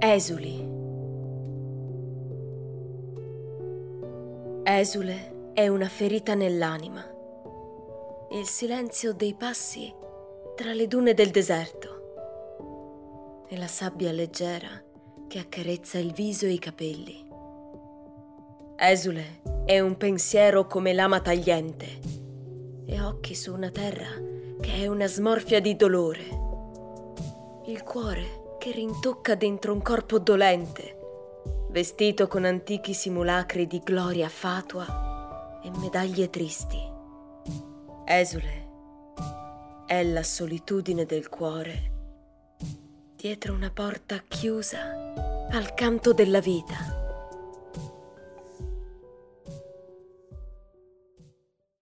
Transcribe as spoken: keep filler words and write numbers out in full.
Esuli. Esule è una ferita nell'anima. Il silenzio dei passi tra le dune del deserto e la sabbia leggera che accarezza il viso e i capelli. Esule è un pensiero come lama tagliente e occhi su una terra che è una smorfia di dolore. Il cuore che rintocca dentro un corpo dolente, vestito con antichi simulacri di gloria fatua e medaglie tristi. Esule è la solitudine del cuore dietro una porta chiusa al canto della vita.